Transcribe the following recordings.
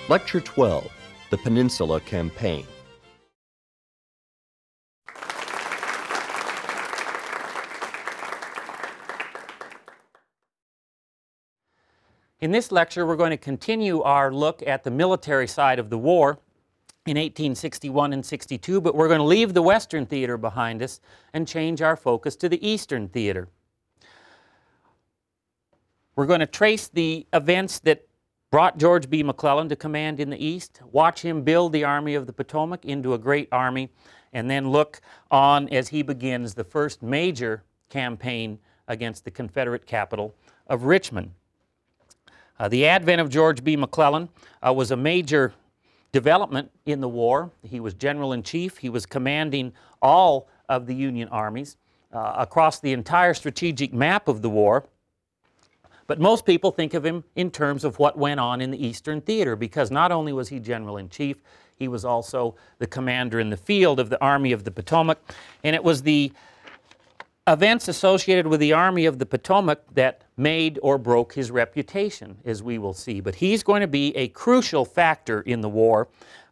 Lecture 12, The Peninsula Campaign. In this lecture, we're going to continue our look at the military side of the war in 1861 and 62, but we're going to leave the Western theater behind us and change our focus to the Eastern theater. We're going to trace the events that brought George B. McClellan to command in the East, watch him build the Army of the Potomac into a great army, and then look on as he begins the first major campaign against the Confederate capital of Richmond. The advent of George B. McClellan was a major development in the war. He was general-in-chief. He was commanding all of the Union armies across the entire strategic map of the war. But most people think of him in terms of what went on in the Eastern Theater, because not only was he general-in-chief, he was also the commander in the field of the Army of the Potomac, and it was the events associated with the Army of the Potomac that made or broke his reputation, as we will see. But he's going to be a crucial factor in the war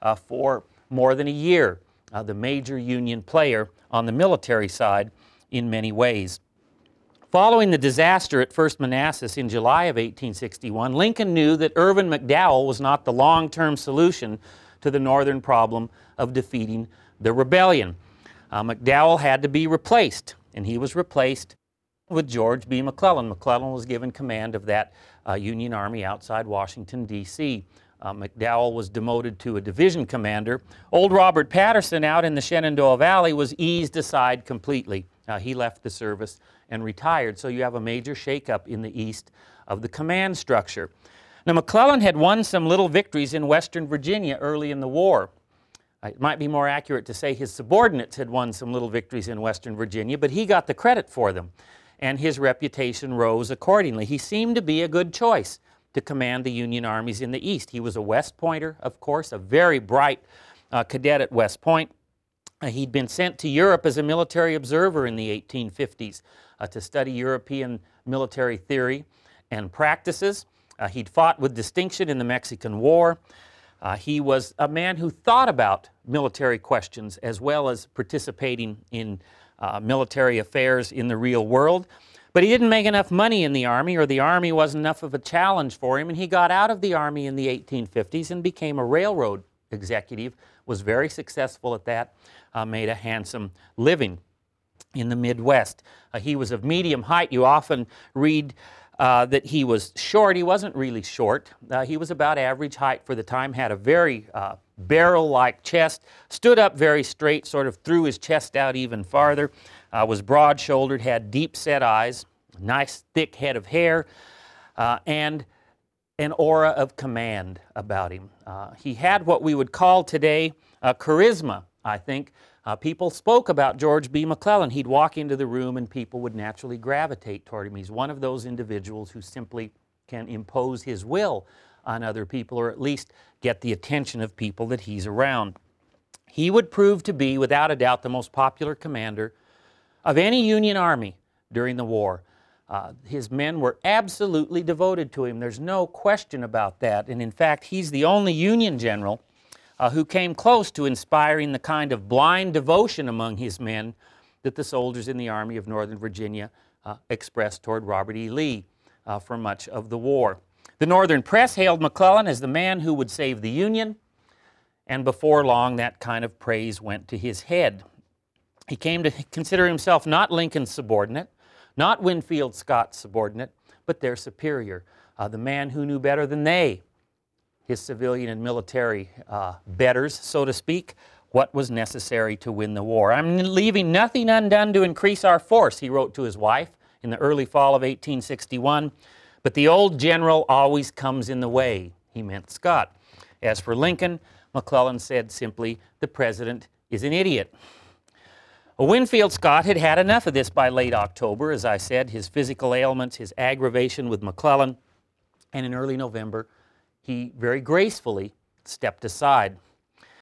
for more than a year, the major Union player on the military side in many ways. Following the disaster at First Manassas in July of 1861, Lincoln knew that Irvin McDowell was not the long-term solution to the Northern problem of defeating the rebellion. McDowell had to be replaced, and he was replaced with George B. McClellan. McClellan was given command of that Union Army outside Washington, D.C. McDowell was demoted to a division commander. Old Robert Patterson out in the Shenandoah Valley was eased aside completely. He left the service and retired, so you have a major shakeup in the East of the command structure. Now, McClellan had won some little victories in Western Virginia early in the war. It might be more accurate to say his subordinates had won some little victories in Western Virginia, but he got the credit for them, and his reputation rose accordingly. He seemed to be a good choice to command the Union armies in the East. He was a West Pointer, of course, a very bright cadet at West Point. He'd been sent to Europe as a military observer in the 1850s to study European military theory and practices. He'd fought with distinction in the Mexican War. He was a man who thought about military questions as well as participating in military affairs in the real world. But he didn't make enough money in the Army, or the Army wasn't enough of a challenge for him, and he got out of the Army in the 1850s and became a railroad executive, was very successful at that, made a handsome living in the Midwest. He was of medium height. You often read that he was short. He wasn't really short. He was about average height for the time, had a very barrel-like chest, stood up very straight, sort of threw his chest out even farther, was broad-shouldered, had deep-set eyes, nice thick head of hair, and an aura of command about him. He had what we would call today charisma, I think. People spoke about George B. McClellan. He'd walk into the room and people would naturally gravitate toward him. He's one of those individuals who simply can impose his will on other people, or at least get the attention of people that he's around. He would prove to be, without a doubt, the most popular commander of any Union army during the war. His men were absolutely devoted to him. There's no question about that. And in fact, he's the only Union general who came close to inspiring the kind of blind devotion among his men that the soldiers in the Army of Northern Virginia expressed toward Robert E. Lee for much of the war. The Northern press hailed McClellan as the man who would save the Union, and before long that kind of praise went to his head. He came to consider himself not Lincoln's subordinate, not Winfield Scott's subordinate, but their superior, the man who knew better than they, his civilian and military betters, so to speak, what was necessary to win the war. "I'm leaving nothing undone to increase our force," he wrote to his wife in the early fall of 1861, "but the old general always comes in the way." He meant Scott. As for Lincoln, McClellan said simply, "The president is an idiot." Well, Winfield Scott had had enough of this by late October, as I said, his physical ailments, his aggravation with McClellan, and in early November, he very gracefully stepped aside.